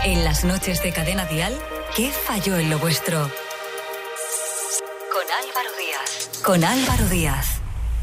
En las noches de Cadena Dial, ¿qué falló en lo vuestro? Con Álvaro Díaz. Con Álvaro Díaz.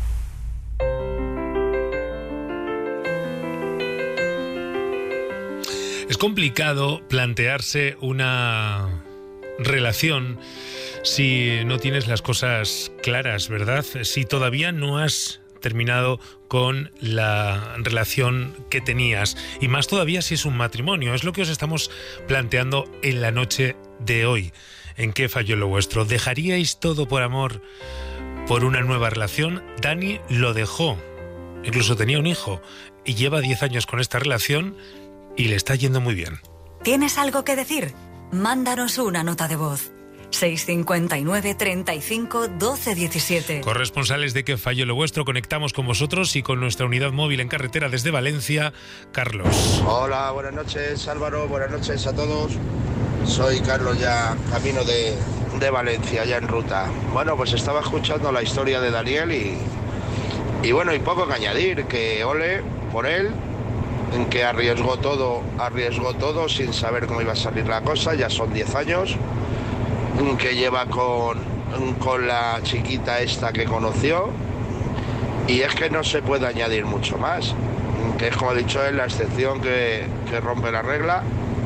Es complicado plantearse una relación si no tienes las cosas claras, ¿verdad? Si todavía no has terminado con la relación que tenías, y más todavía si es un matrimonio. Es lo que os estamos planteando en la noche de hoy. ¿En qué falló lo vuestro? ¿Dejaríais todo por amor por una nueva relación? Dani lo dejó, incluso tenía un hijo, y lleva 10 años con esta relación y le está yendo muy bien. ¿Tienes algo que decir? Mándanos una nota de voz. 659 35 12 17. Corresponsales de Que Falló lo Vuestro, conectamos con vosotros y con nuestra unidad móvil en carretera desde Valencia, Carlos. Hola, buenas noches Álvaro, buenas noches a todos. Soy Carlos, ya camino de Valencia, ya en ruta. Bueno, pues estaba escuchando la historia de Daniel y bueno, y poco que añadir, que ole por él, en que arriesgó todo sin saber cómo iba a salir la cosa. Ya son 10 años que lleva con la chiquita esta que conoció, y es que no se puede añadir mucho más, que es, como ha dicho él, la excepción que rompe la regla,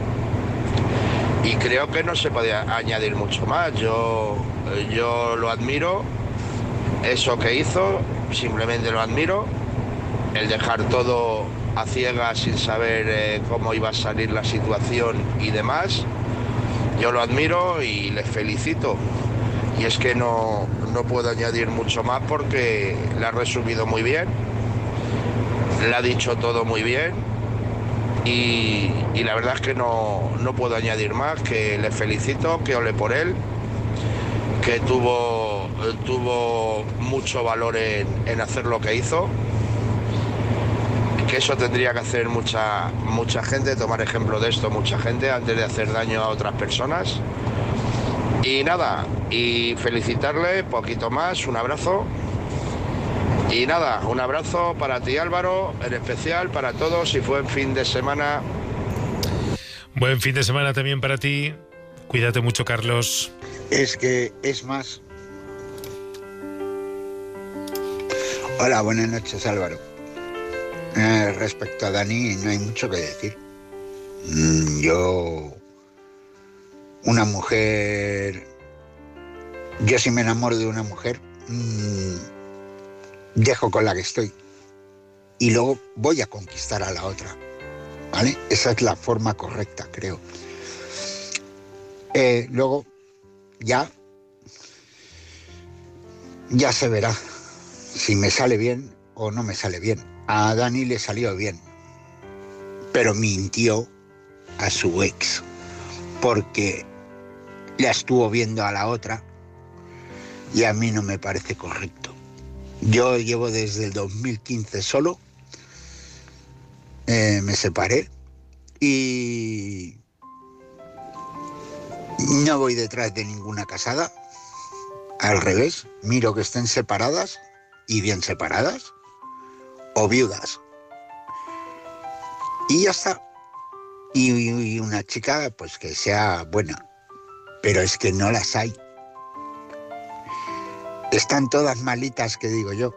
y creo que no se puede añadir mucho más. Yo lo admiro, eso que hizo, simplemente lo admiro, el dejar todo a ciegas sin saber cómo iba a salir la situación y demás. Yo lo admiro y le felicito. Y es que no puedo añadir mucho más porque le ha resumido muy bien, le ha dicho todo muy bien, y la verdad es que no puedo añadir más, que le felicito, que ole por él, que tuvo mucho valor en hacer lo que hizo, que eso tendría que hacer mucha gente, tomar ejemplo de esto mucha gente antes de hacer daño a otras personas. Y nada, y felicitarle, poquito más, un abrazo. Y nada, un abrazo para ti Álvaro, en especial para todos, y buen fin de semana. Buen fin de semana también para ti. Cuídate mucho, Carlos. Es que es más. Hola, buenas noches Álvaro. Respecto a Dani, no hay mucho que decir. Yo si me enamoro de una mujer, dejo con la que estoy y luego voy a conquistar a la otra, ¿vale? Esa es la forma correcta, creo. Luego ya se verá si me sale bien o no me sale bien. A Dani le salió bien, pero mintió a su ex porque la estuvo viendo a la otra, y a mí no me parece correcto. Yo llevo desde el 2015 solo, me separé y no voy detrás de ninguna casada, al revés, miro que estén separadas y bien separadas, o viudas, y ya está. Y una chica pues que sea buena, pero es que no las hay. Están todas malitas, que digo yo.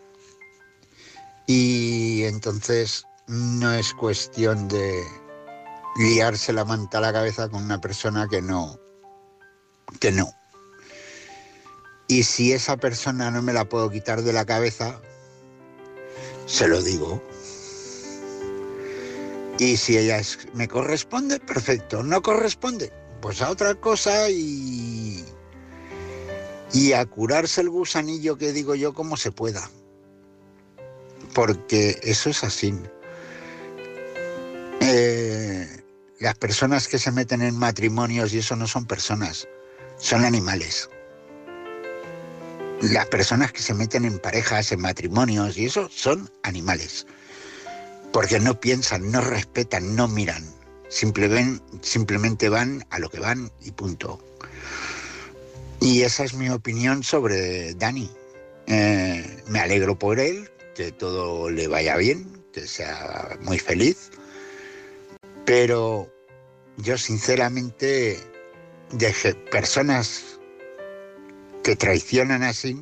Y entonces no es cuestión de liarse la manta a la cabeza con una persona que no. Y si esa persona no me la puedo quitar de la cabeza, se lo digo. Y si ella me corresponde, perfecto. No corresponde, pues a otra cosa, y a curarse el gusanillo, que digo yo, como se pueda. Porque eso es así. Las personas que se meten en matrimonios y eso no son personas, son animales. Las personas que se meten en parejas, en matrimonios y eso, son animales. Porque no piensan, no respetan, no miran. Simplemente van a lo que van y punto. Y esa es mi opinión sobre Dani. Me alegro por él, que todo le vaya bien, que sea muy feliz. Pero yo sinceramente, de personas que traicionan así,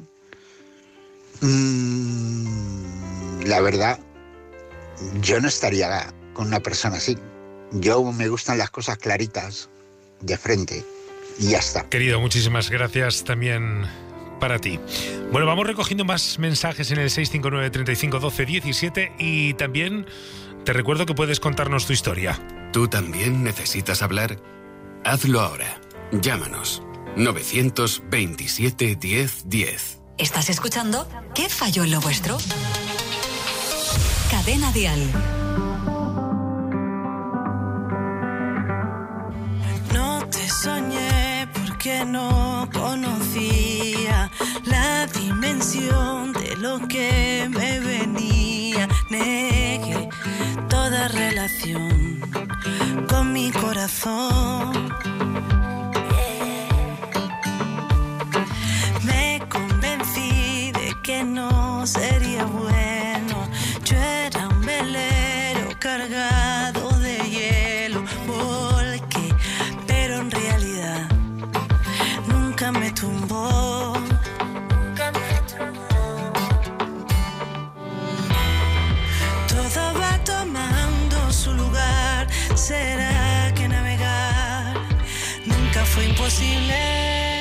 la verdad, yo no estaría con una persona así. Yo me gustan las cosas claritas, de frente, y ya está. Querido, muchísimas gracias también para ti. Bueno, vamos recogiendo más mensajes en el 659 35 12 17 y también te recuerdo que puedes contarnos tu historia. ¿Tú también necesitas hablar? Hazlo ahora. Llámanos. 927 10 10. ¿Estás escuchando? ¿Qué falló en lo vuestro? Cadena Dial. No te soñé porque no conocía la dimensión de lo que me venía. Negué toda relación con mi corazón. Me convencí de que no sería bueno. Yo era un velero cargado de hielo. Volqué, pero en realidad nunca me tumbó. Todo va tomando su lugar. ¿Será que navegar nunca fue imposible?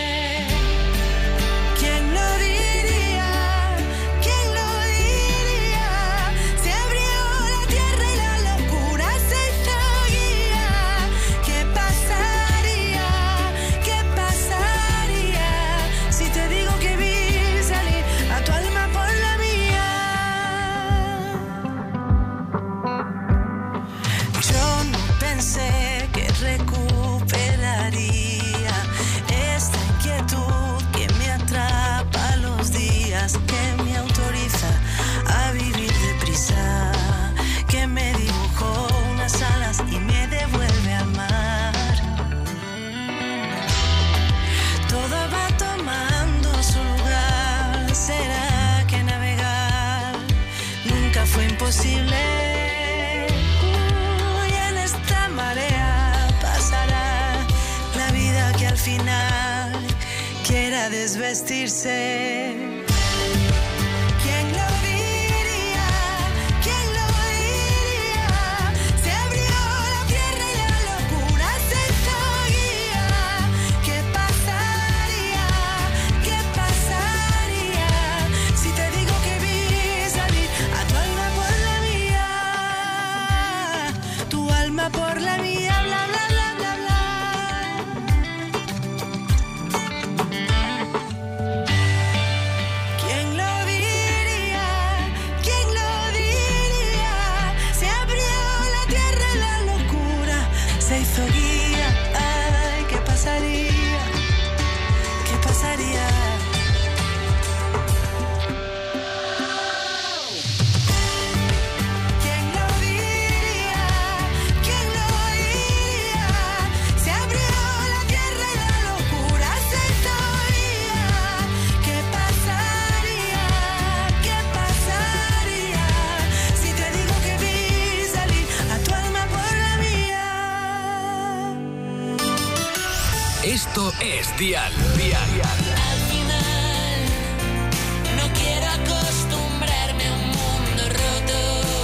Que me autoriza a vivir deprisa, que me dibujó unas alas y me devuelve al mar. Todo va tomando su lugar. ¿Será que navegar nunca fue imposible? Y en esta marea pasará la vida que al final quiera desvestirse. Por la mía, bla, bla, bla, bla, bla. ¿Quién lo diría? ¿Quién lo diría? Se abrió la tierra y la locura se hizo guía. Ay, ¿qué pasaría? ¿Qué pasaría? Esto es Dial. Dial. Al final, no quiero acostumbrarme a un mundo roto.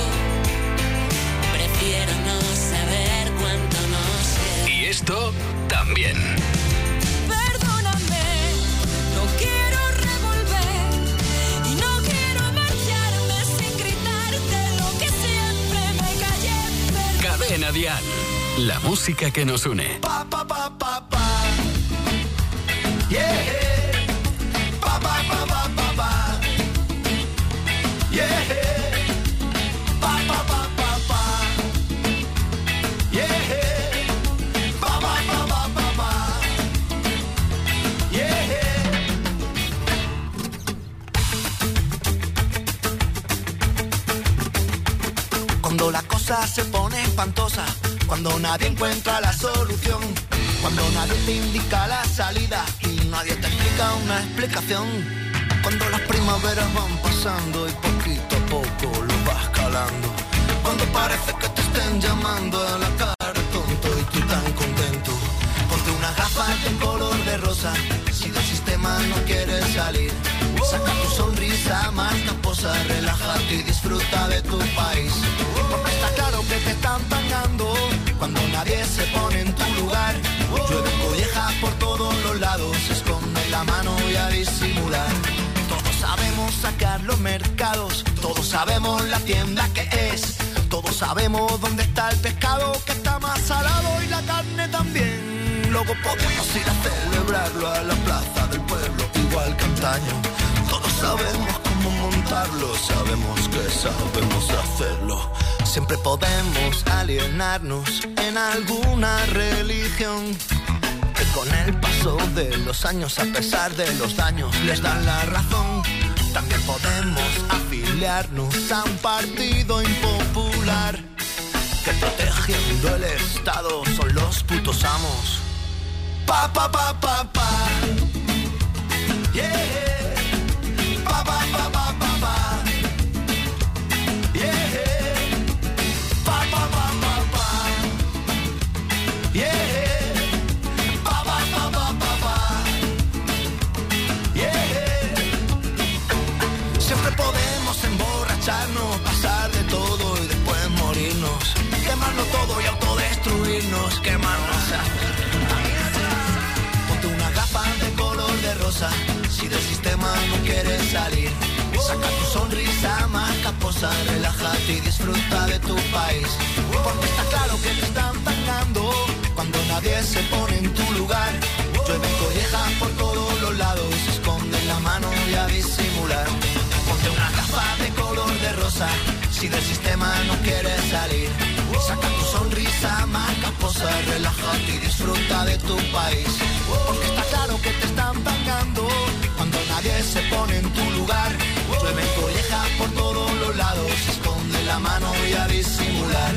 Prefiero no saber cuánto no sé. Y esto también. Perdóname, no quiero revolver y no quiero marcharme sin gritarte lo que siempre me callé. Cadena Dial. La música que nos une. Pa, pa, pa, pa, pa. Yeah. Pa, pa, pa, pa, pa, pa. Yeah. Pa, pa, pa, pa, pa. Yeah. Pa, pa, pa, pa, pa, pa. Yeah. Cuando la cosa se pone espantosa, cuando nadie encuentra la solución, cuando nadie te indica la salida y nadie te explica una explicación, cuando las primaveras van pasando y poquito a poco lo vas calando, cuando parece que te estén llamando a la cara tonto y tú tan confiado. salir. Saca tu sonrisa, marca, posa, relájate y disfruta de tu país. Porque está claro que te están pagando cuando nadie se pone en tu lugar. Llueve collejas por todos los lados, esconde la mano y a disimular. Todos sabemos sacar los mercados, todos sabemos la tienda que es, todos sabemos dónde está el pescado que está más salado y la carne también. Luego podemos ir a celebrarlo a la plaza del pueblo, igual que antaño. Todos sabemos cómo montarlo, sabemos que sabemos hacerlo. Siempre podemos alienarnos en alguna religión, que con el paso de los años, a pesar de los daños, les dan la razón. También podemos afiliarnos a un partido impopular, que protegiendo el Estado son los putos amos. Pa, pa, pa, pa, pa. Yeah. Pa, pa, pa, pa, pa, pa. Yeah. Pa, pa, pa, pa, pa. Yeah. Pa, pa, pa, pa, pa, pa. Yeah. Siempre podemos emborracharnos, pasar de todo y después morirnos, quemarlo todo y autodestruirnos, quemarnos. Ponte una gafa de color de rosa, si del sistema no quieres salir. Saca tu sonrisa, marca, posa, relájate y disfruta de tu país. Porque está claro que te están pagando cuando nadie se pone en tu lugar. Llueven collejas por todos los lados, esconden la mano y a disimular. Ponte una gafa de color de rosa, si del sistema no quieres salir. Saca tu sonrisa, marca, posa, relájate y disfruta de tu país. Porque está claro que te están pagando cuando nadie se pone en tu lugar. Llueven collejas por todos los lados, esconde la mano y a disimular.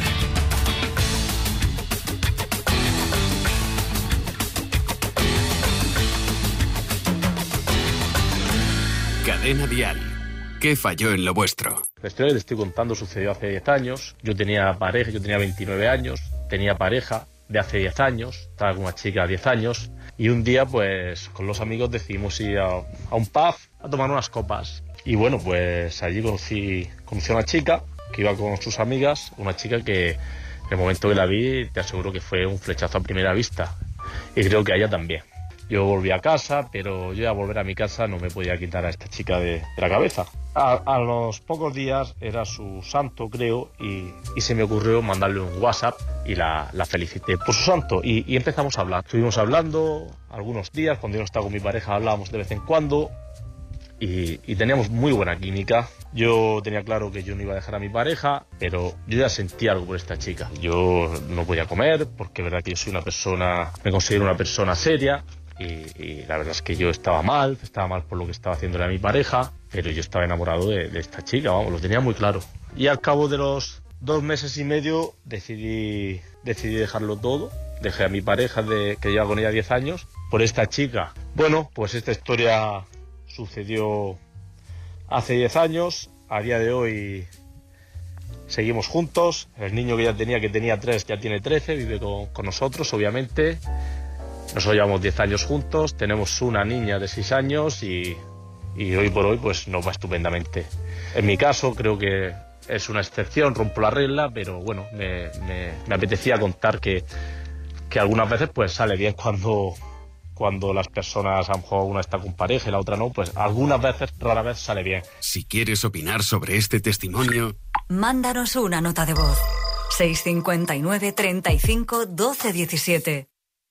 Cadena Dial. ¿Qué falló en lo vuestro? La historia que te estoy contando sucedió hace 10 años. Yo tenía pareja, yo tenía 29 años, tenía pareja de hace 10 años, estaba con una chica de 10 años, y un día pues con los amigos decidimos ir a un pub a tomar unas copas. Y bueno, pues allí conocí a una chica que iba con sus amigas, una chica que en el momento que la vi te aseguro que fue un flechazo a primera vista, y creo que a ella también. Yo volví a casa, pero yo al volver a mi casa no me podía quitar a esta chica de la cabeza. A los pocos días era su santo, creo, y se me ocurrió mandarle un WhatsApp y la felicité por su santo. Y empezamos a hablar. Estuvimos hablando algunos días, cuando yo no estaba con mi pareja hablábamos de vez en cuando, y teníamos muy buena química. Yo tenía claro que yo no iba a dejar a mi pareja, pero yo ya sentía algo por esta chica. Yo no podía comer, porque es verdad que yo soy me considero una persona seria. Y la verdad es que yo estaba mal por lo que estaba haciéndole a mi pareja, pero yo estaba enamorado de esta chica, vamos, lo tenía muy claro. Y al cabo de los 2 meses y medio decidí dejarlo todo. Dejé a mi pareja que lleva con ella 10 años por esta chica. Bueno, pues esta historia sucedió hace 10 años. A día de hoy seguimos juntos. El niño que tenía 3, ya tiene 13, vive con nosotros, obviamente. Nosotros llevamos 10 años juntos, tenemos una niña de 6 años y hoy por hoy pues nos va estupendamente. En mi caso creo que es una excepción, rompo la regla, pero bueno, me apetecía contar que algunas veces pues sale bien cuando las personas, a lo mejor una está con pareja y la otra no, pues algunas veces, rara vez sale bien. Si quieres opinar sobre este testimonio, mándanos una nota de voz. 659 35 12 17.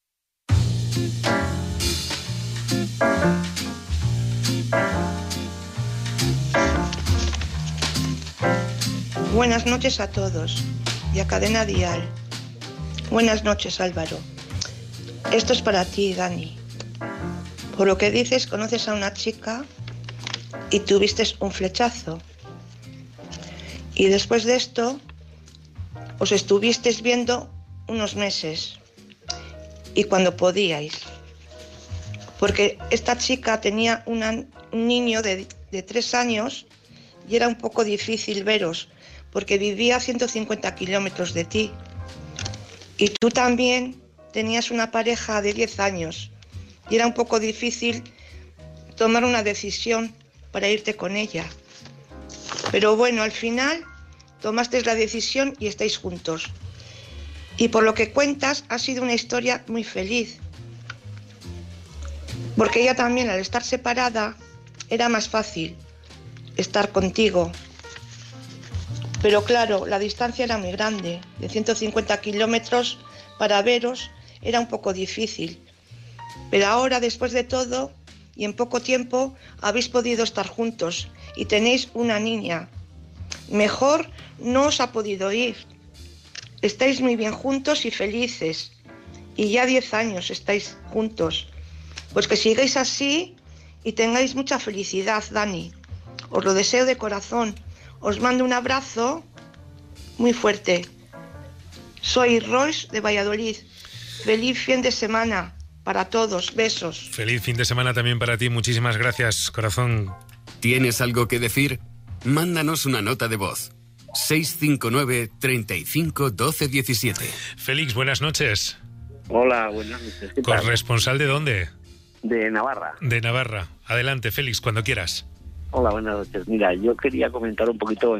Buenas noches a todos y a Cadena Dial. Buenas noches, Álvaro. Esto es para ti, Dani. Por lo que dices, conoces a una chica y tuviste un flechazo. Y después de esto, os estuvisteis viendo unos meses. Y cuando podíais. Porque esta chica tenía un niño de 3 años y era un poco difícil veros, porque vivía a 150 kilómetros de ti. Y tú también tenías una pareja de 10 años y era un poco difícil tomar una decisión para irte con ella. Pero bueno, al final tomasteis la decisión y estáis juntos. Y por lo que cuentas, ha sido una historia muy feliz. Porque ella también, al estar separada, era más fácil estar contigo. Pero claro, la distancia era muy grande. De 150 kilómetros para veros era un poco difícil. Pero ahora, después de todo, y en poco tiempo, habéis podido estar juntos y tenéis una niña. Mejor no os ha podido ir. Estáis muy bien juntos y felices. Y ya 10 años estáis juntos. Pues que sigáis así y tengáis mucha felicidad, Dani. Os lo deseo de corazón. Os mando un abrazo muy fuerte. Soy Royce de Valladolid. Feliz fin de semana para todos. Besos. Feliz fin de semana también para ti. Muchísimas gracias, corazón. ¿Tienes algo que decir? Mándanos una nota de voz. 659 35 12 17. Félix, buenas noches. Hola, buenas noches. ¿Qué tal? ¿Corresponsal de dónde? De Navarra. De Navarra. Adelante, Félix, cuando quieras. Hola, buenas noches. Mira, yo quería comentar un poquito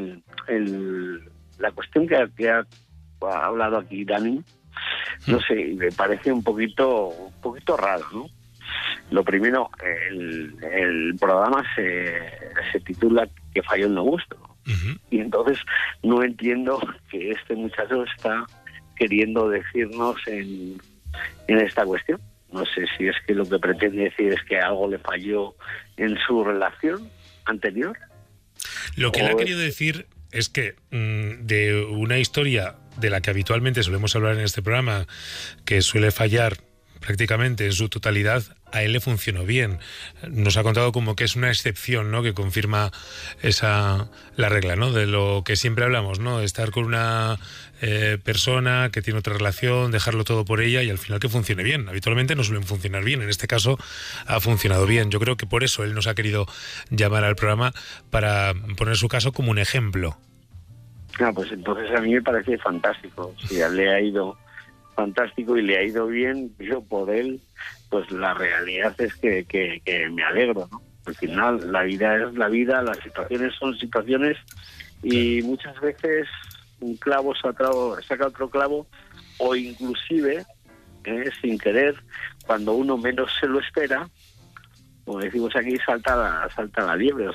la cuestión que ha hablado aquí Dani. No sé, me parece un poquito raro, ¿no? Lo primero, el programa se titula Que falló en lo vuestro. Uh-huh. Y entonces no entiendo que este muchacho está queriendo decirnos en esta cuestión. No sé si es que lo que pretende decir es que algo le falló en su relación anterior. Lo que le ha querido decir es que de una historia de la que habitualmente solemos hablar en este programa, que suele fallar prácticamente en su totalidad, a él le funcionó bien. Nos ha contado como que es una excepción, ¿no?, que confirma la regla, ¿no?, de lo que siempre hablamos, ¿no?, de estar con una persona que tiene otra relación, dejarlo todo por ella y al final que funcione bien. Habitualmente no suelen funcionar bien, en este caso ha funcionado bien. Yo creo que por eso él nos ha querido llamar al programa, para poner su caso como un ejemplo. Pues entonces a mí me parece fantástico. Si le ha ido fantástico y le ha ido bien, yo por él, pues la realidad es que me alegro, ¿no? Al final la vida es la vida, las situaciones son situaciones y muchas veces un clavo saca otro clavo, o inclusive sin querer, cuando uno menos se lo espera, como decimos aquí, salta la liebre,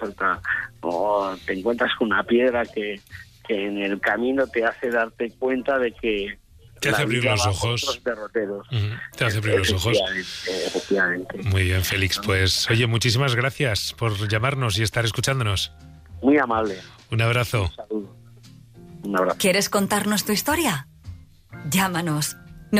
o te encuentras con una piedra que en el camino te hace darte cuenta de que te hace abrir los ojos. Te hace abrir los ojos. Efectivamente. Muy bien, Félix. Pues oye, muchísimas gracias por llamarnos y estar escuchándonos. Muy amable. Un abrazo. Un saludo. Un abrazo. ¿Quieres contarnos tu historia? Llámanos.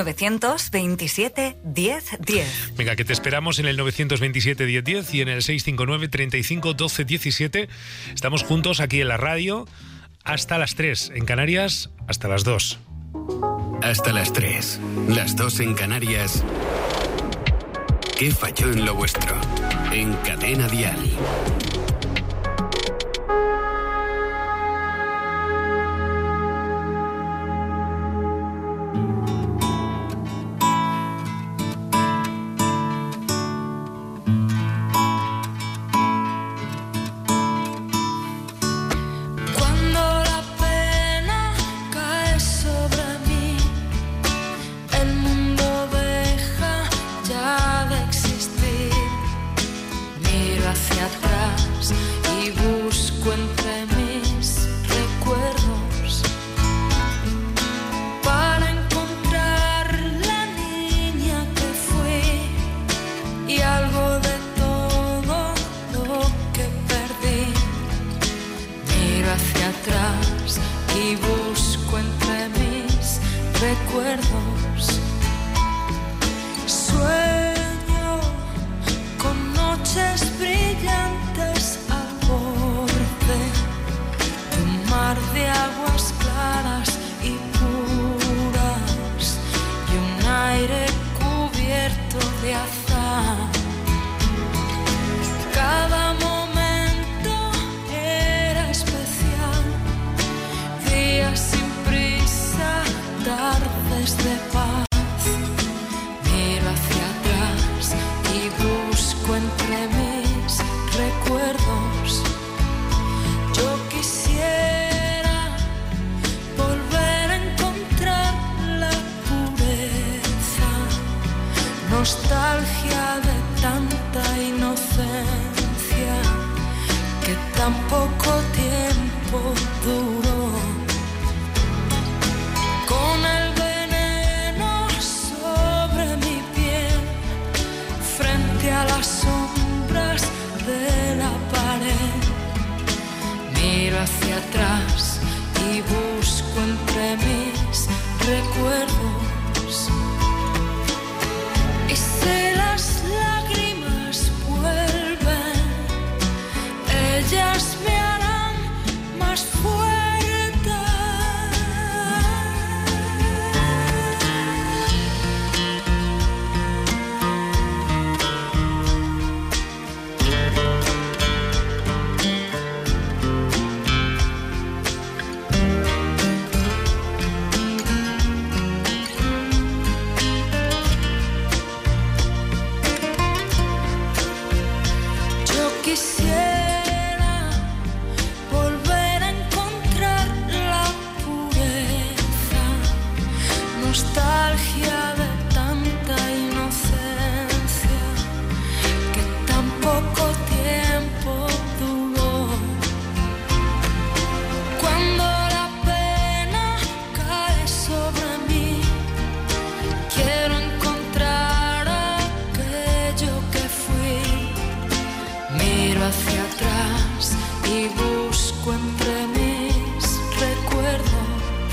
927 10 10. Venga, que te esperamos en el 927 10 10 y en el 659 35 12 17. Estamos juntos aquí en la radio hasta las 3. En Canarias, hasta las 2. Hasta las 3. Las 2 en Canarias. ¿Qué falló en lo vuestro? En Cadena Dial. Tardes de paz, miro hacia atrás. nostalgia de tanta inocencia que tan poco tiempo duró. Con el veneno sobre mi piel, frente a las sombras de la pared, miro hacia atrás y busco entre mis recuerdos. Y si las lágrimas vuelven, ellas me harán más fuerte. Quisiera volver a encontrar la pureza, nostalgia de tanta inocencia que tan poco tiempo duró. Cuando la pena cae sobre mí, quiero encontrar aquello que fui. Miro hacia atrás y busco entre mis recuerdos.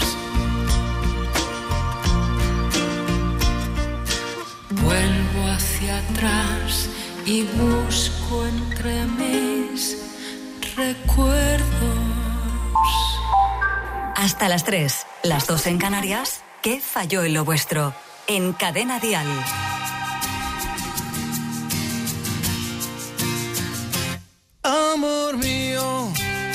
Vuelvo hacia atrás y busco entre mis recuerdos. Hasta las 3, las 2 en Canarias. ¿Qué falló en lo vuestro? En Cadena Dial. Amor mío,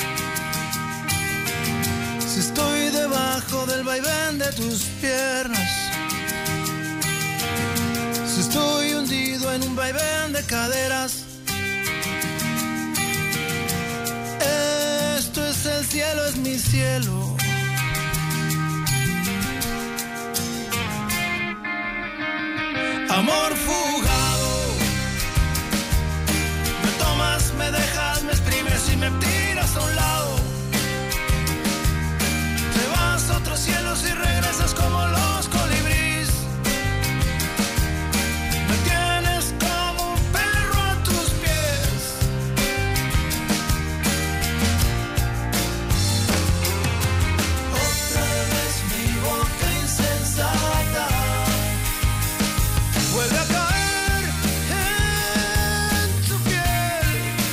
si estoy debajo del vaivén de tus piernas, si estoy hundido en un vaivén de caderas, esto es el cielo, es mi cielo. Amor fugado, me tomas, me dejas, me exprimes y me tiras a un lado. Te vas a otros cielos y regresas como los colibríes. Me tienes como un perro a tus pies. Otra vez mi boca insensata vuelve a caer en tu piel.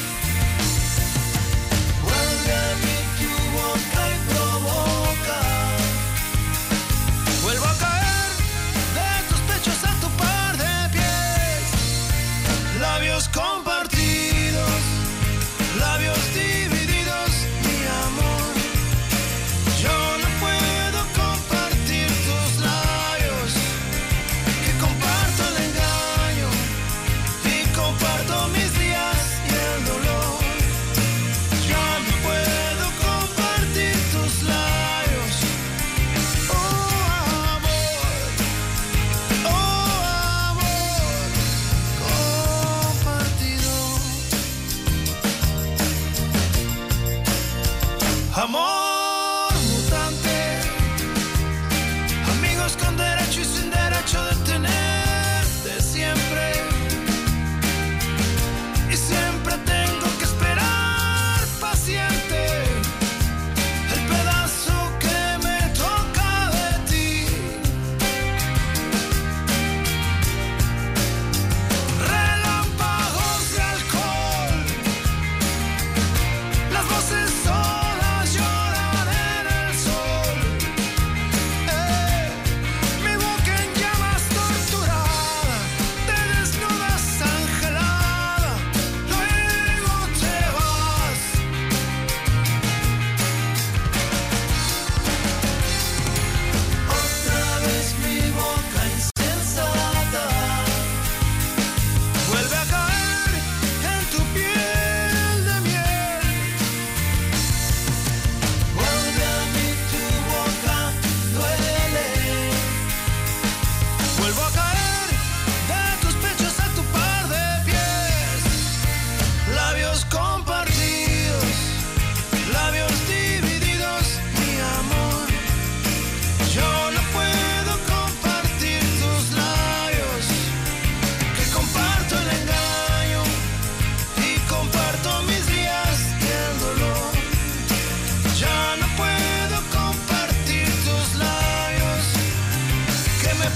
Vuelve a mí tu boca y provoca. Vuelvo a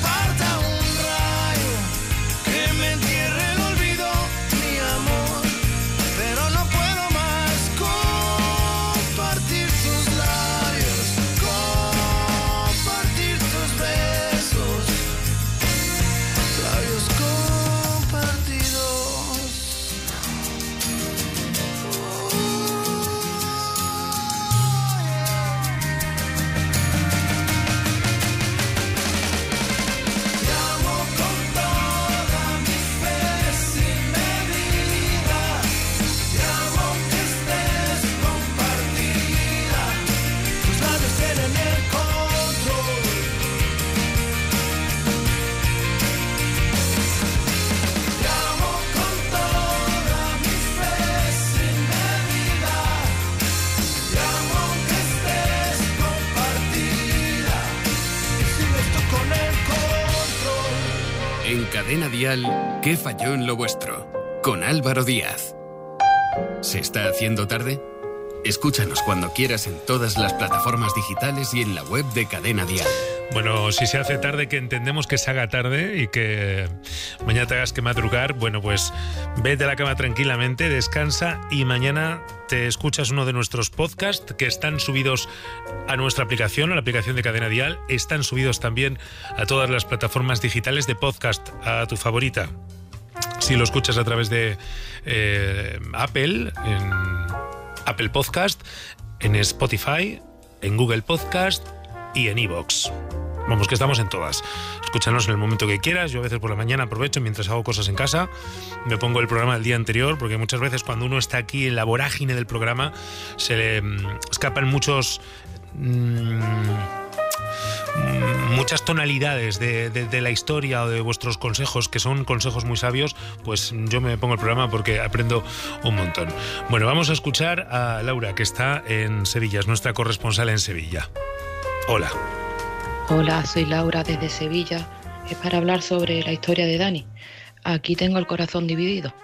falta un rayo que me entierre el olvido, mi amor, pero no puedo más compartir tus labios, compartir tus besos, labios compartidos. Te amo con toda mi fe sin medida, te amo que estés compartida, tus labios tienen el control. Te amo con toda mi fe sin medida, te amo que estés compartida, y sigues tú con el control. En Cadena Dial, ¿qué falló en lo vuestro? Con Álvaro Díaz. ¿Se está haciendo tarde? Escúchanos cuando quieras en todas las plataformas digitales y en la web de Cadena Dial. Bueno, si se hace tarde, que entendemos que se haga tarde y que mañana tengas que madrugar, bueno, pues vete a la cama tranquilamente, descansa y mañana te escuchas uno de nuestros podcasts que están subidos a nuestra aplicación, a la aplicación de Cadena Dial. Están subidos también a todas las plataformas digitales de podcast, a tu favorita. Si lo escuchas a través de Apple, en Apple Podcast, en Spotify, en Google Podcast y en iVoox. Vamos, que estamos en todas. Escúchanos en el momento que quieras. Yo a veces por la mañana aprovecho mientras hago cosas en casa, me pongo el programa del día anterior, porque muchas veces cuando uno está aquí en la vorágine del programa se le escapan muchas tonalidades de la historia o de vuestros consejos, que son consejos muy sabios. Pues yo me pongo el programa porque aprendo un montón. Bueno, vamos a escuchar a Laura, que está en Sevilla, es nuestra corresponsal en Sevilla. Hola. Hola, soy Laura desde Sevilla. Es para hablar sobre la historia de Dani. Aquí tengo el corazón dividido.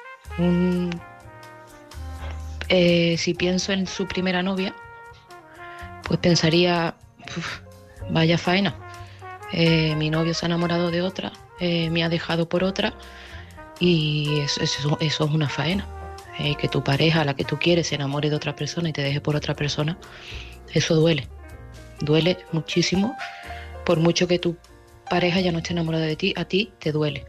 Si pienso en su primera novia, pues pensaría, vaya faena. Mi novio se ha enamorado de otra, me ha dejado por otra, y eso es una faena. Que tu pareja, la que tú quieres, se enamore de otra persona y te deje por otra persona, eso duele. Duele muchísimo. Por mucho que tu pareja ya no esté enamorada de ti, a ti te duele.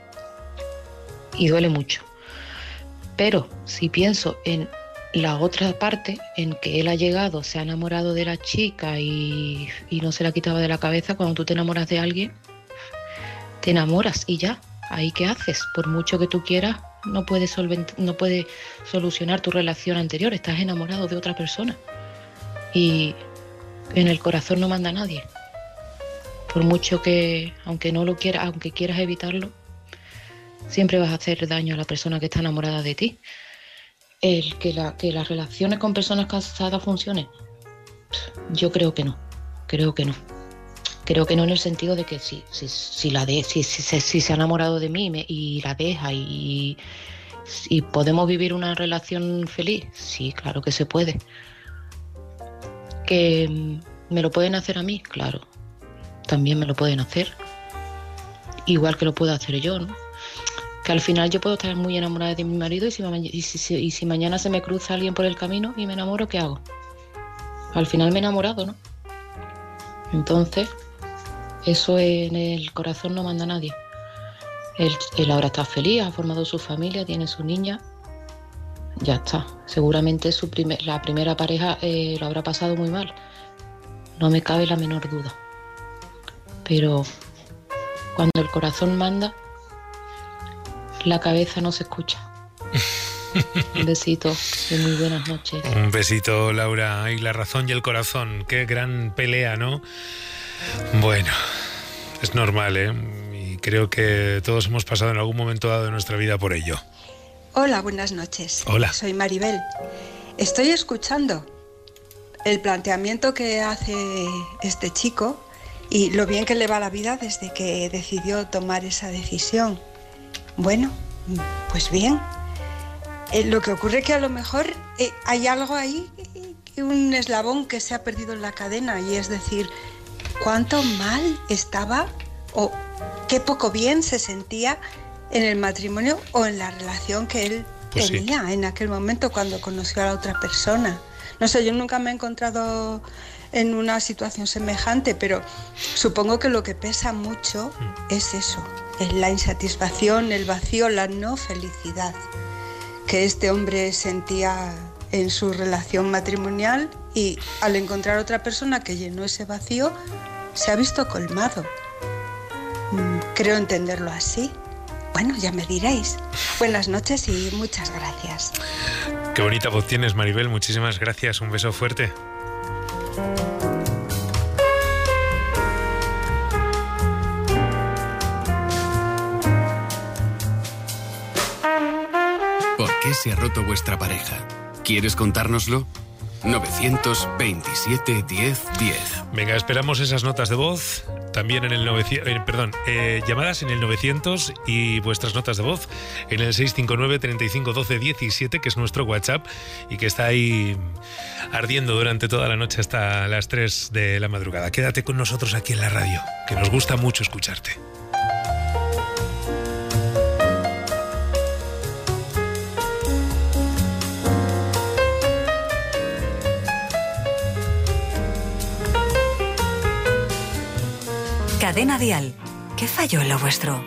Y duele mucho. Pero si pienso en la otra parte, en que él ha llegado, se ha enamorado de la chica y no se la quitaba de la cabeza, cuando tú te enamoras de alguien, te enamoras y ya. ¿Ahí qué haces? Por mucho que tú quieras, no puedes solucionar tu relación anterior. Estás enamorado de otra persona. Y en el corazón no manda nadie. Por mucho que, aunque no lo quieras, aunque quieras evitarlo, siempre vas a hacer daño a la persona que está enamorada de ti. Que las relaciones con personas casadas funcionen, yo creo que no. Creo que no en el sentido de que si se ha enamorado de mí y la deja y podemos vivir una relación feliz, sí, claro que se puede. ¿Que me lo pueden hacer a mí? Claro, también me lo pueden hacer. Igual que lo puedo hacer yo, ¿no? Que al final yo puedo estar muy enamorada de mi marido y si mañana se me cruza alguien por el camino y me enamoro, ¿qué hago? Al final me he enamorado, ¿no? Entonces, eso en el corazón no manda nadie. Él ahora está feliz, ha formado su familia, tiene su niña. Ya está. Seguramente la primera pareja lo habrá pasado muy mal. No me cabe la menor duda. Pero cuando el corazón manda, la cabeza no se escucha. Un besito y muy buenas noches. Un besito, Laura. Ay, la razón y el corazón. Qué gran pelea, ¿no? Bueno, es normal, ¿eh? Y creo que todos hemos pasado en algún momento dado de nuestra vida por ello. Hola, buenas noches. Hola. Soy Maribel. Estoy escuchando el planteamiento que hace este chico y lo bien que le va la vida desde que decidió tomar esa decisión. Bueno, pues bien. Lo que ocurre es que a lo mejor hay algo ahí, un eslabón que se ha perdido en la cadena, y es decir, cuánto mal estaba o qué poco bien se sentía en el matrimonio o en la relación que él tenía en aquel momento cuando conoció a la otra persona. No sé, yo nunca me he encontrado en una situación semejante, pero supongo que lo que pesa mucho es eso, es la insatisfacción, el vacío, la no felicidad que este hombre sentía en su relación matrimonial, y al encontrar otra persona que llenó ese vacío, se ha visto colmado. Creo entenderlo así. Bueno, ya me diréis. Buenas noches y muchas gracias. Qué bonita voz tienes, Maribel. Muchísimas gracias. Un beso fuerte. ¿Por qué se ha roto vuestra pareja? ¿Quieres contárnoslo? 927 10 10. Venga, esperamos esas notas de voz. También en el llamadas en el 900 y vuestras notas de voz en el 659 35 12 17, que es nuestro WhatsApp y que está ahí ardiendo durante toda la noche hasta las 3 de la madrugada. Quédate con nosotros aquí en la radio, que nos gusta mucho escucharte. Cadena Dial. ¿Qué falló en lo vuestro?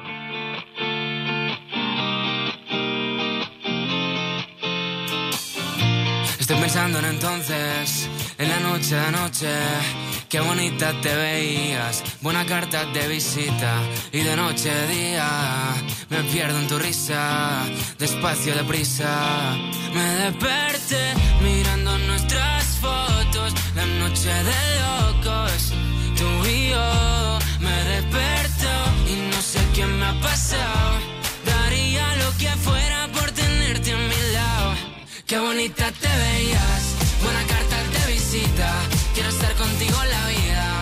Estoy pensando en entonces, en la noche de anoche. Qué bonita te veías, buena carta de visita. Y de noche a día me pierdo en tu risa, despacio, deprisa. Me desperté mirando nuestras fotos, la noche de locos, tú y yo. Me desperto y no sé qué me ha pasado. Daría lo que fuera por tenerte a mi lado. Qué bonita te veías, buena carta de visita. Quiero estar contigo en la vida.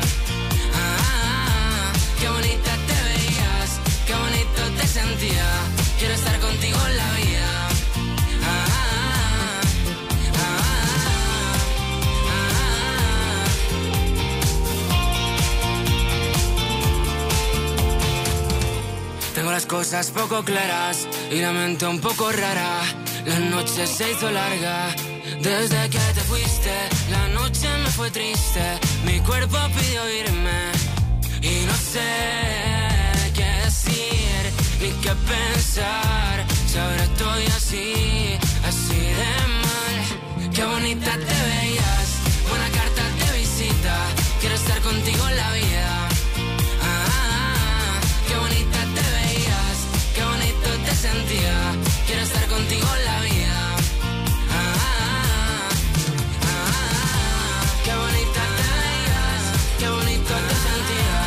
Qué bonita te veías, qué bonito te sentía. Quiero estar contigo en la vida. Tengo las cosas poco claras y la mente un poco rara. La noche se hizo larga desde que te fuiste. La noche me fue triste, mi cuerpo pidió irme y no sé qué decir ni qué pensar. Si ahora estoy así, así de mal. Qué bonita te veías, buena carta de visita. Quiero estar contigo en la vida. Qué bonita te veías, qué bonito te sentía. Quiero estar contigo en la vida. Qué bonita te veías, qué bonito te sentía.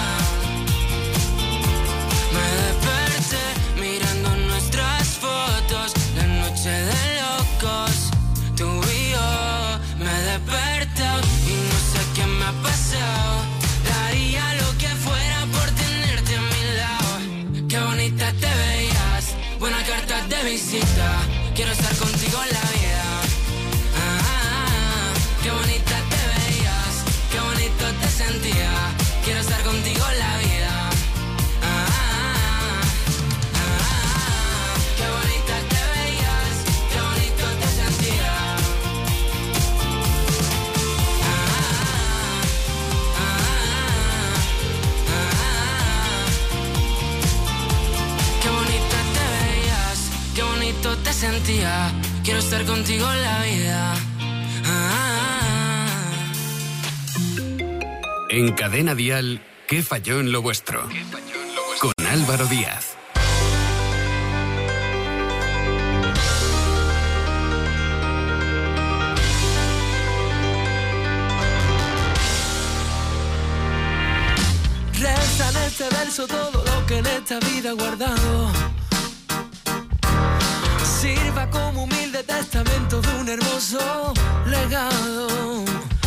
Me desperté mirando nuestras fotos, la noche de locos, tú y yo. Me desperté y no sé qué me ha pasado. Daría lo que fuera por tenerte a mi lado. Qué bonita te veías, buena carta de visita. Quiero estar contigo en la vida. Qué bonita te veías, qué bonito te sentía. Quiero estar contigo en la vida. Qué bonita te veías, qué bonito te sentía. Qué bonita te veías, qué bonito te sentía. Quiero estar contigo en la vida. En Cadena Dial, ¿qué falló en lo vuestro? Con Álvaro Díaz. Resta en este verso todo lo que en esta vida he guardado. Sirva como humilde testamento de un hermoso legado.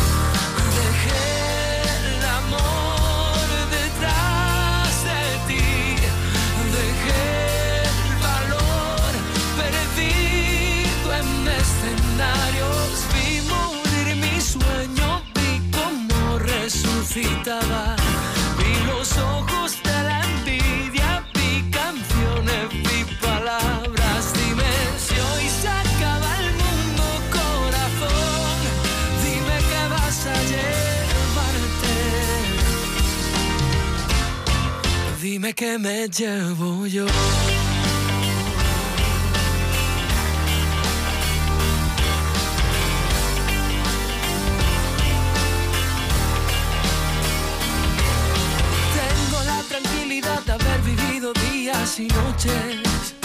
Dejé el amor detrás de ti, dejé el valor perdido en escenarios. Vi morir mi sueño, vi cómo resucitaba, vi los ojos de Dime que me llevo yo. Tengo la tranquilidad de haber vivido días y noches.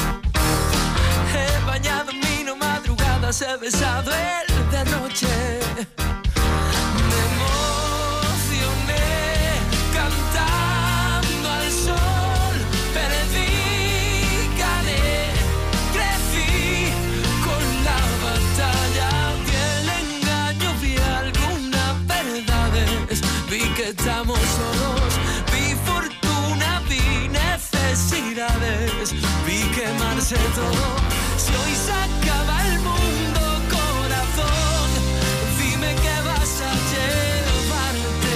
He bañado en vino madrugadas, he besado el derroche. Me emocioné cantando al sol, perdí, gané, crecí con la batalla. Vi el engaño, vi algunas verdades, vi que estamos solos, vi fortuna, vi necesidades, vi quemarse todo. Si hoy se acaba el mundo, corazón, dime qué vas a llevarte.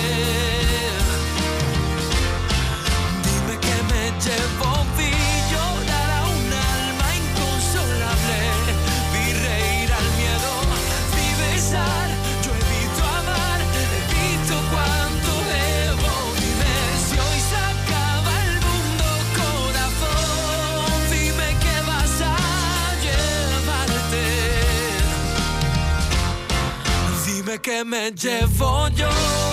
Dime que me llevo, vi llorar a un alma inconsolable, vi reír al miedo, vi besar, yo evito amar, evito cuánto debo. Dime si hoy se acaba el mundo, corazón, dime qué vas a llevarte. Dime que me llevo yo.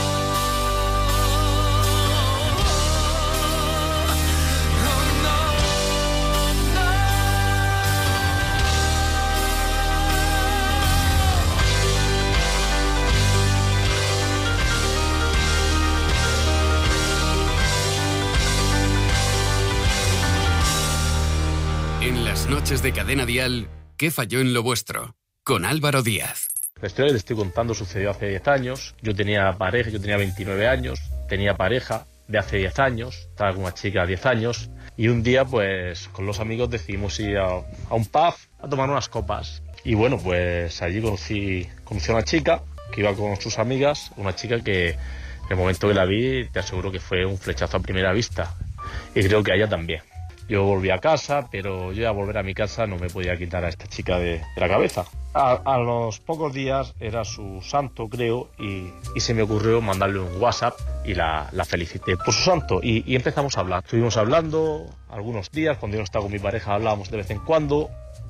En las noches de Cadena Dial, ¿qué falló en lo vuestro? Con Álvaro Díaz. La historia que te estoy contando sucedió hace 10 años. Yo tenía pareja, yo tenía 29 años, tenía pareja de hace 10 años, estaba con una chica de 10 años, y un día pues con los amigos decidimos ir a un pub a tomar unas copas. Y bueno, pues allí conocí a una chica que iba con sus amigas, una chica que en el momento que la vi te aseguro que fue un flechazo a primera vista, y creo que a ella también. Yo volví a casa, pero yo al volver a mi casa no me podía quitar a esta chica de la cabeza. A los pocos días era su santo, creo, y se me ocurrió mandarle un WhatsApp y la felicité por su santo. Y empezamos a hablar. Estuvimos hablando algunos días, cuando yo no estaba con mi pareja hablábamos de vez en cuando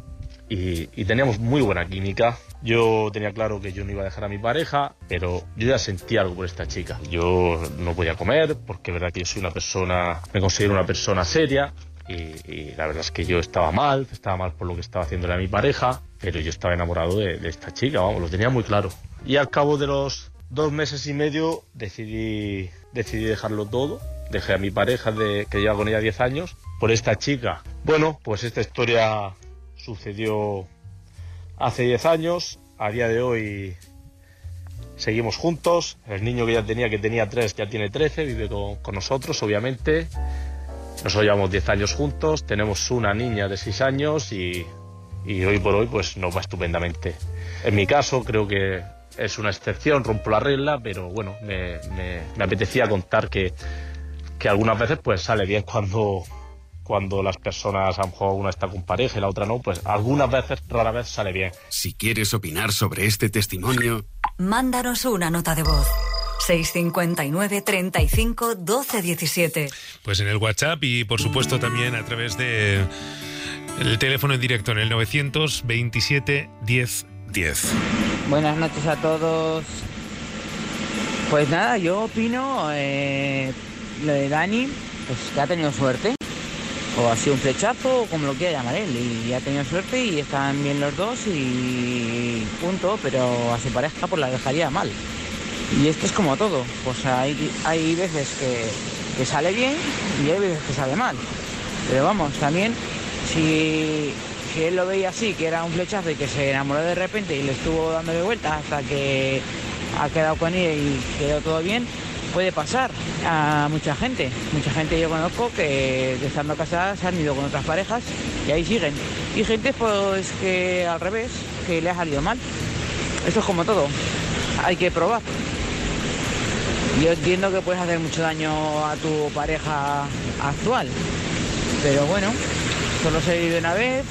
y teníamos muy buena química. Yo tenía claro que yo no iba a dejar a mi pareja, pero yo ya sentía algo por esta chica. Yo no podía comer, porque es verdad que yo soy me considero una persona seria. Y la verdad es que yo estaba mal por lo que estaba haciéndole a mi pareja, pero yo estaba enamorado de esta chica, vamos, lo tenía muy claro. Y al cabo de los 2 meses y medio decidí dejarlo todo. Dejé a mi pareja que lleva con ella 10 años por esta chica. Bueno, pues esta historia sucedió hace 10 años. A día de hoy seguimos juntos. El niño que tenía 3, ya tiene 13, vive con nosotros, obviamente. Nosotros llevamos 10 años juntos, tenemos una niña de 6 años y hoy por hoy pues nos va estupendamente. En mi caso creo que es una excepción, rompo la regla, pero bueno, me apetecía contar que algunas veces pues sale bien cuando las personas, a lo mejor una está con pareja y la otra no, pues algunas veces, rara vez sale bien. Si quieres opinar sobre este testimonio, mándanos una nota de voz. 659 35 12 17. Pues en el WhatsApp y por supuesto también a través de el teléfono en directo en el 927 10 10. Buenas noches a todos. Pues nada, yo opino lo de Dani, pues que ha tenido suerte, o ha sido un flechazo, o como lo quiera llamar él, y ha tenido suerte y están bien los dos y punto, pero a su pareja pues la dejaría mal. Y esto es como todo, pues hay veces que sale bien y hay veces que sale mal. Pero vamos, también si él lo veía así, que era un flechazo y que se enamoró de repente y le estuvo dándole vueltas hasta que ha quedado con ella y quedó todo bien, puede pasar a mucha gente. Mucha gente yo conozco que estando casadas se han ido con otras parejas y ahí siguen. Y gente pues que al revés, que le ha salido mal. Esto es como todo, hay que probar. Yo entiendo que puedes hacer mucho daño a tu pareja actual, pero bueno, solo se vive una vez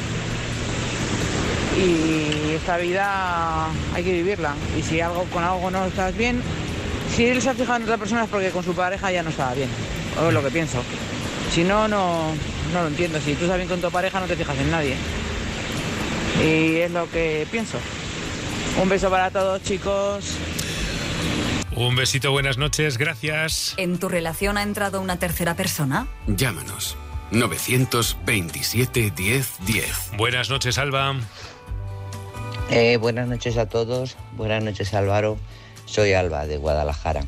y esta vida hay que vivirla. Y si con algo no estás bien, si él se ha fijado en otra persona es porque con su pareja ya no estaba bien, o es lo que pienso. Si no, no lo entiendo. Si tú estás bien con tu pareja, no te fijas en nadie. Y es lo que pienso. Un beso para todos, chicos. Un besito, buenas noches, gracias. ¿En tu relación ha entrado una tercera persona? Llámanos. 927 10 10. Buenas noches, Alba. Buenas noches a todos. Buenas noches, Álvaro. Soy Alba, de Guadalajara.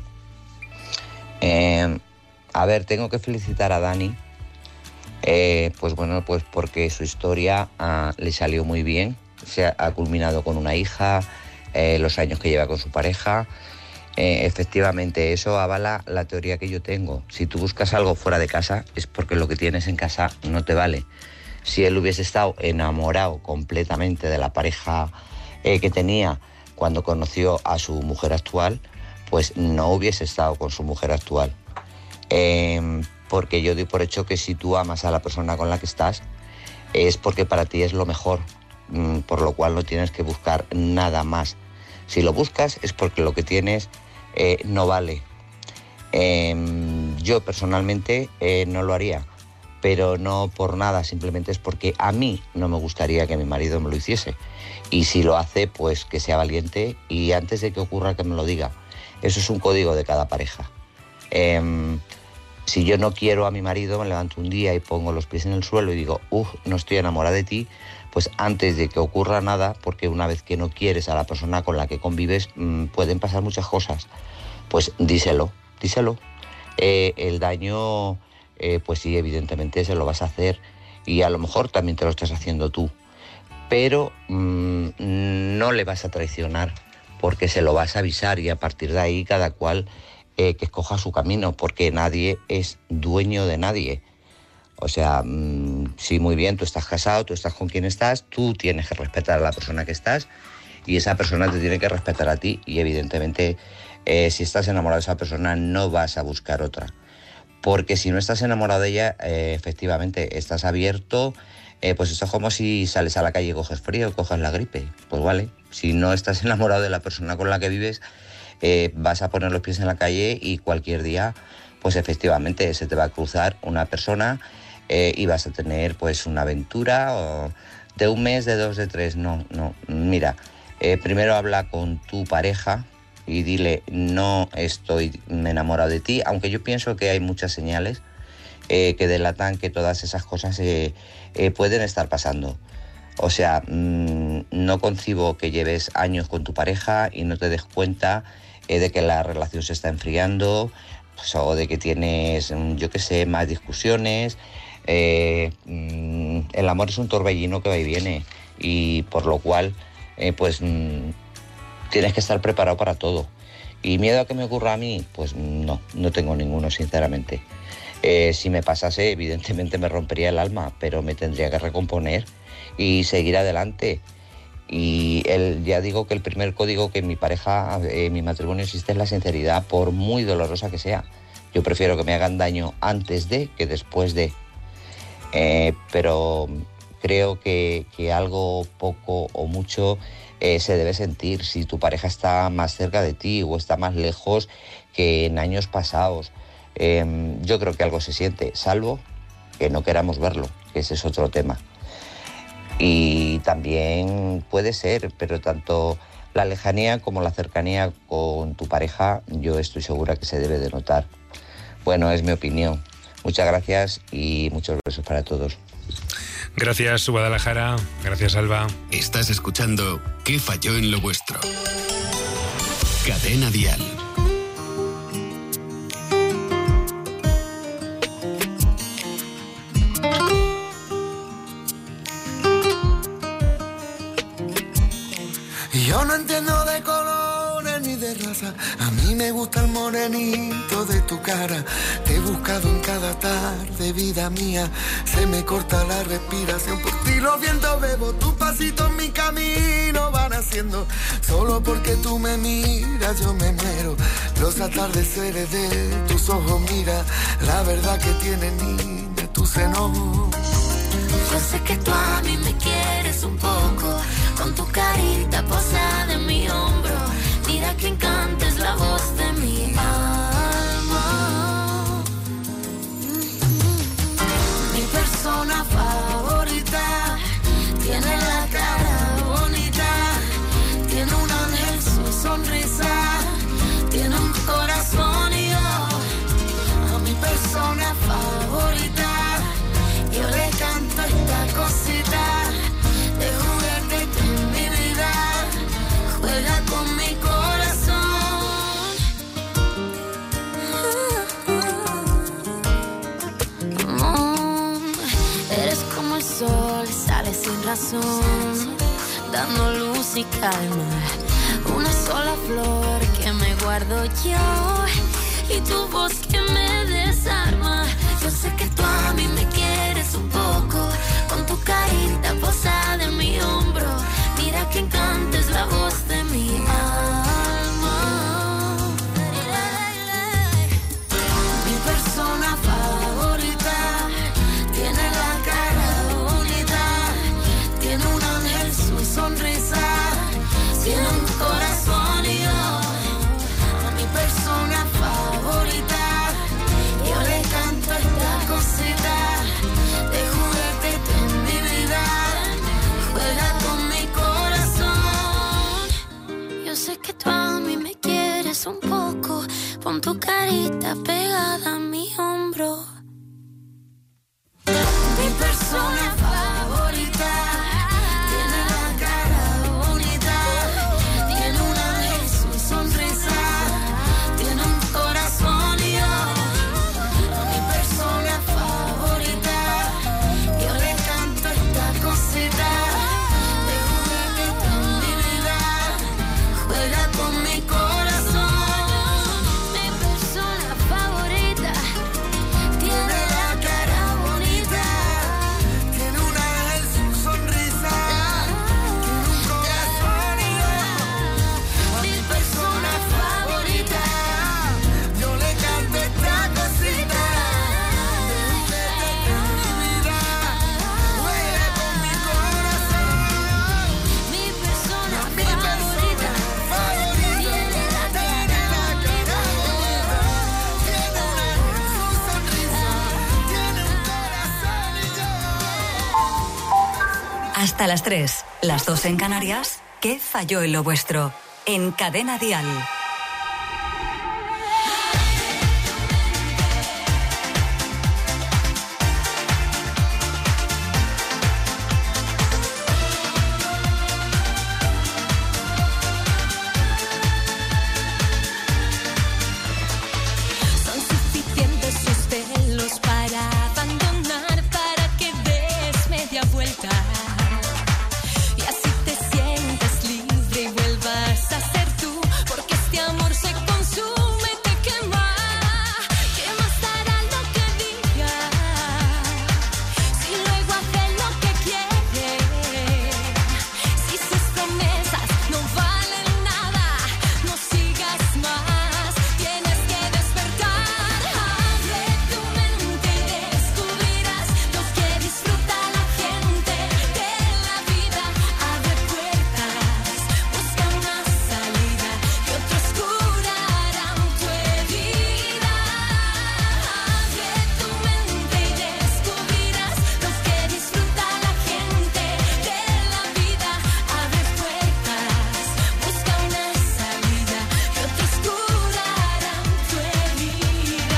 A ver, tengo que felicitar a Dani. Pues porque su historia le salió muy bien. Se ha culminado con una hija, los años que lleva con su pareja. Efectivamente, eso avala la teoría que yo tengo. Si tú buscas algo fuera de casa, es porque lo que tienes en casa no te vale. Si él hubiese estado enamorado completamente de la pareja que tenía cuando conoció a su mujer actual, pues no hubiese estado con su mujer actual. Porque yo doy por hecho que si tú amas a la persona con la que estás, es porque para ti es lo mejor, por lo cual no tienes que buscar nada más. Si lo buscas es porque lo que tienes no vale. Yo personalmente no lo haría, pero no por nada, simplemente es porque a mí no me gustaría que mi marido me lo hiciese. Y si lo hace, pues que sea valiente y antes de que ocurra que me lo diga. Eso es un código de cada pareja. Si yo no quiero a mi marido, me levanto un día y pongo los pies en el suelo y digo, no estoy enamorada de ti, pues antes de que ocurra nada, porque una vez que no quieres a la persona con la que convives, pueden pasar muchas cosas, pues díselo. El daño, pues sí, evidentemente se lo vas a hacer y a lo mejor también te lo estás haciendo tú, pero no le vas a traicionar porque se lo vas a avisar y a partir de ahí cada cual que escoja su camino, porque nadie es dueño de nadie. O sea, sí, muy bien, tú estás casado, tú estás con quien estás, tú tienes que respetar a la persona que estás y esa persona te tiene que respetar a ti y evidentemente si estás enamorado de esa persona no vas a buscar otra, porque si no estás enamorado de ella, efectivamente estás abierto, pues esto es como si sales a la calle y coges frío, coges la gripe, pues vale. Si no estás enamorado de la persona con la que vives, vas a poner los pies en la calle y cualquier día, pues efectivamente se te va a cruzar una persona y vas a tener pues una aventura o de un mes, de 2, de 3, no. Mira, primero habla con tu pareja y dile, no estoy enamorado de ti, aunque yo pienso que hay muchas señales que delatan que todas esas cosas pueden estar pasando. O sea, no concibo que lleves años con tu pareja y no te des cuenta de que la relación se está enfriando, pues, o de que tienes, yo qué sé, más discusiones. El amor es un torbellino que va y viene y por lo cual, pues tienes que estar preparado para todo. ¿Y miedo a que me ocurra a mí? Pues no tengo ninguno, sinceramente. Si me pasase, evidentemente me rompería el alma, pero me tendría que recomponer y seguir adelante. Y ya digo que el primer código que mi pareja, mi matrimonio existe es la sinceridad, por muy dolorosa que sea. Yo prefiero que me hagan daño antes de que después de. Pero creo que algo poco o mucho se debe sentir si tu pareja está más cerca de ti o está más lejos que en años pasados. Yo creo que algo se siente, salvo que no queramos verlo, que ese es otro tema. Y también puede ser, pero tanto la lejanía como la cercanía con tu pareja, yo estoy segura que se debe de notar. Bueno, es mi opinión. Muchas gracias y muchos besos para todos. Gracias, Guadalajara. Gracias, Alba. Estás escuchando ¿Qué falló en lo vuestro? Cadena Dial. Yo no entiendo de colores ni de raza, a mí me gusta el morenito de tu cara. Te he buscado en cada tarde, vida mía, se me corta la respiración. Por ti los vientos bebo, tus pasitos en mi camino van haciendo. Solo porque tú me miras yo me muero. Los atardeceres de tus ojos, mira, la verdad que tiene niña tu seno. Yo sé que tú a mí me quieres un poco, con tu carita posada en mi hombro. Mira que encanta es la voz de mi alma. sol sale sin razón, dando luz y calma. Una sola flor que me guardo yo y tu voz que me desarma. Yo sé que tú a mí me quieres un poco, con tu carita posada en mi hombro. Mira que encanta es la voz de mi alma. Mi persona favorita tiene la cara bonita, tiene un ángel su sonrisa, tiene un corazón y yo, a mi persona favorita, yo le canto esta cosita de juguete en mi vida, juega con mi corazón. Yo sé que tú a mí me quieres un poco, pon tu carita pegada a mi hombro. Mi persona favorita tiene la cara bonita, tiene un ángel su sonrisa, tiene un corazón y yo, mi persona favorita, yo le canto esta cosita de juguete en mi vida, juega con mi corazón. Mi persona favorita tiene la cara bonita, tiene un ángel su sonrisa, tiene un corazón y yo, mi persona favorita, yo le canto esta cosita de juguete en mi vida, juega con mi corazón. Mi persona favorita tiene la cara bonita, tiene un ángel su sonrisa, tiene un corazón y yo. Hasta las 3, las 2 en Canarias. ¿Qué falló en lo vuestro? En Cadena Dial. Son suficientes sus celos para abandonar, para que des media vuelta y así te sientas libre y vuelvas a ser tú, porque este amor se consume y te quema. ¿Qué más dará lo que diga si luego hace lo que quiere? Si sus promesas no valen nada, no sigas más, tienes que despertar. Abre tu mente y descubrirás lo que disfruta la gente de la vida. Abre puertas, busca una salida y otros curarán tu herida. Abre tu mente y descubrirás lo que disfruta la gente de la vida. Abre puertas, busca una salida y otros curarán tu herida.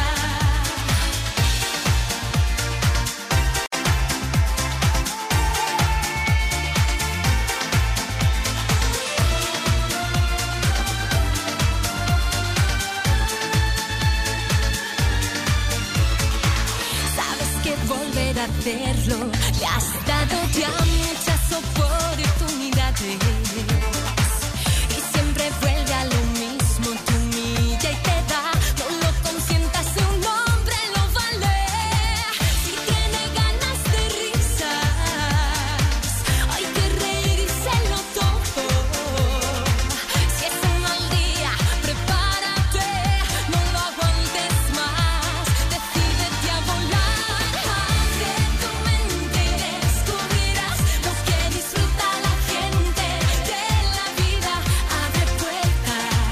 Sabes que volver a hacerlo le has dado ya muchas oportunidades y siempre vuelve a lo mismo, te humilla y te da. No lo consientas, un hombre lo vale. Si tiene ganas de risas, hay que reírselo todo. Si es un mal día, prepárate, no lo aguantes más, decídete a volar. Abre tu mente y descubrirás lo que disfruta la gente de la vida. Abre puertas,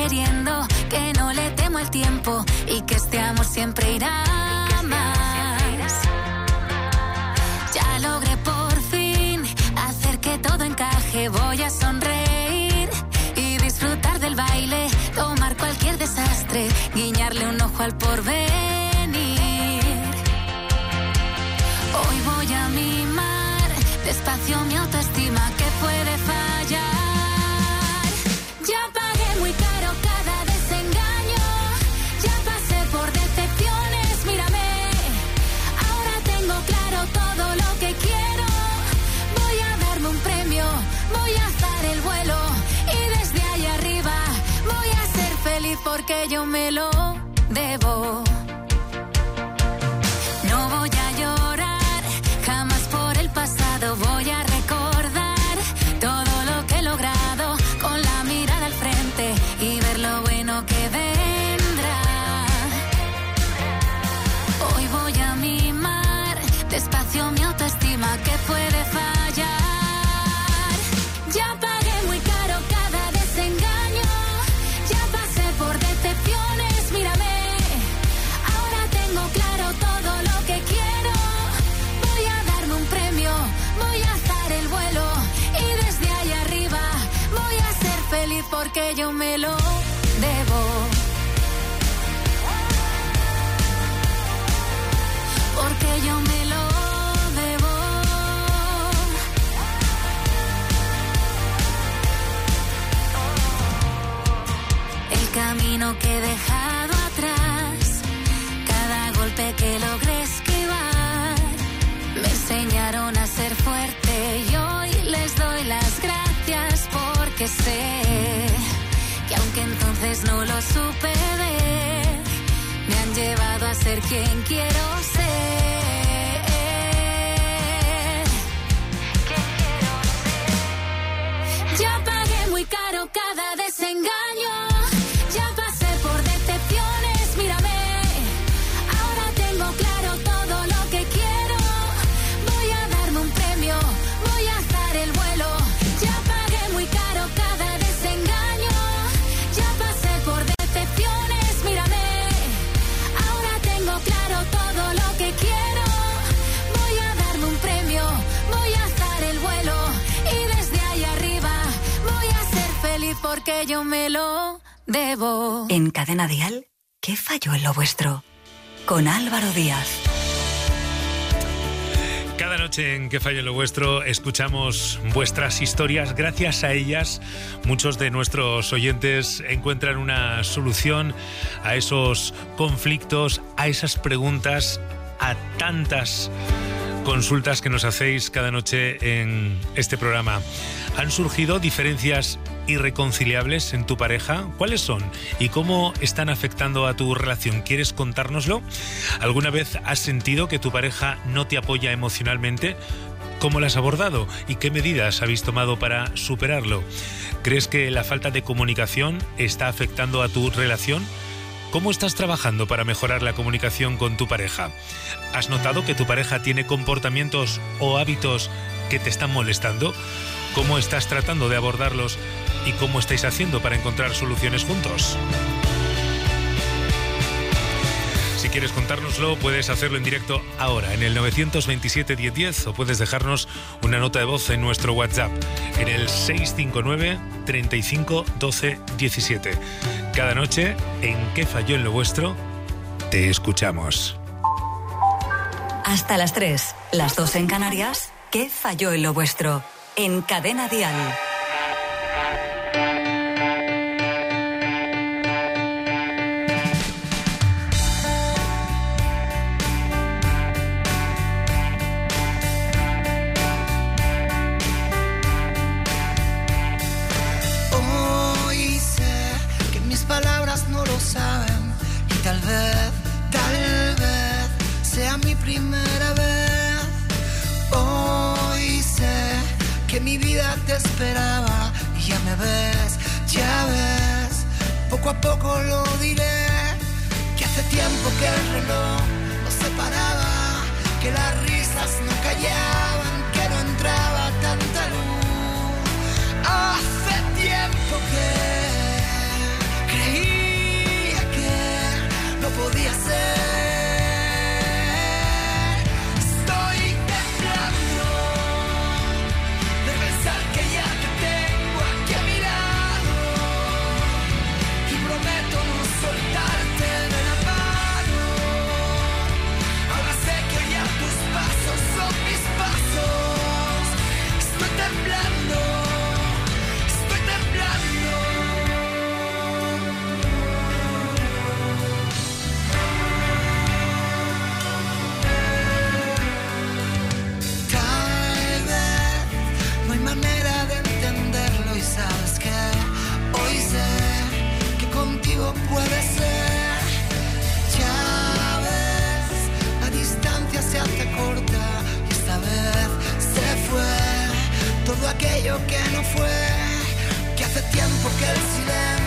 queriendo, que no le temo al tiempo y que este amor siempre irá más. Ya logré por fin hacer que todo encaje, voy a sonreír y disfrutar del baile, tomar cualquier desastre, guiñarle un ojo al porvenir. Hoy voy a mimar despacio mi autoestima, que puede fallar. Ya pagué muy caro cada desengaño, ya pasé por decepciones, mírame. Ahora tengo claro todo lo que quiero, voy a darme un premio, voy a alzar el vuelo y desde ahí arriba voy a ser feliz porque yo me lo debo. No voy a llorar jamás por el pasado, voy a recordar todo lo que he logrado con la mirada al frente y ver lo bueno que vendrá. Hoy voy a mimar despacio mi autoestima, que puede fallar. Ya pagué muy caro cada desengaño, ya pasé por decepciones, mírame. Ahora tengo claro todo lo que quiero, voy a darme un premio, voy a alzar el vuelo y desde ahí arriba voy a ser feliz porque yo me lo debo. Porque yo me lo debo. El camino que he dejado atrás, cada golpe que logré esquivar, me enseñaron a ser fuerte y hoy les doy las gracias porque sé que aunque entonces no lo supe ver, me han llevado a ser quien quiero ser. Ya pagué muy caro cada desengaño, ya pasé por decepciones, mírame. Ahora tengo claro todo lo que quiero, voy a darme un premio, voy a alzar el vuelo. Ya pagué muy caro cada desengaño, ya pasé por decepciones, mírame. Ahora tengo claro todo lo que quiero, voy a darme un premio, voy a alzar el vuelo y desde ahí arriba voy a ser feliz porque yo me lo debo. En Cadena Dial, ¿qué falló en lo vuestro? Con Álvaro Díaz. Cada noche en ¿Qué fallo en lo vuestro? Escuchamos vuestras historias. Gracias a ellas, muchos de nuestros oyentes encuentran una solución a esos conflictos, a esas preguntas, a tantas consultas que nos hacéis cada noche en este programa. ¿Han surgido diferencias irreconciliables en tu pareja? ¿Cuáles son? ¿Y cómo están afectando a tu relación? ¿Quieres contárnoslo? ¿Alguna vez has sentido que tu pareja no te apoya emocionalmente? ¿Cómo lo has abordado? ¿Y qué medidas habéis tomado para superarlo? ¿Crees que la falta de comunicación está afectando a tu relación? ¿Cómo estás trabajando para mejorar la comunicación con tu pareja? ¿Has notado que tu pareja tiene comportamientos o hábitos que te están molestando? ¿Cómo estás tratando de abordarlos y cómo estáis haciendo para encontrar soluciones juntos? Si quieres contárnoslo, puedes hacerlo en directo ahora en el 927 1010 o puedes dejarnos una nota de voz en nuestro WhatsApp en el 659 35 12 17. Cada noche, en ¿Qué falló en lo vuestro? Te escuchamos. Hasta las 3, las 2 en Canarias, ¿qué falló en lo vuestro? En Cadena Dial. Hoy sé que mis palabras no lo saben y tal vez sea mi primera vez. Hoy sé que mi vida te esperaba y ya ves, poco a poco lo diré, que hace tiempo que el reloj nos separaba, que las risas no callaban, que no entraba tanta luz. Hace tiempo que todo puede ser. Ya ves, la distancia se hace corta y esta vez se fue todo aquello que no fue, que hace tiempo que el silencio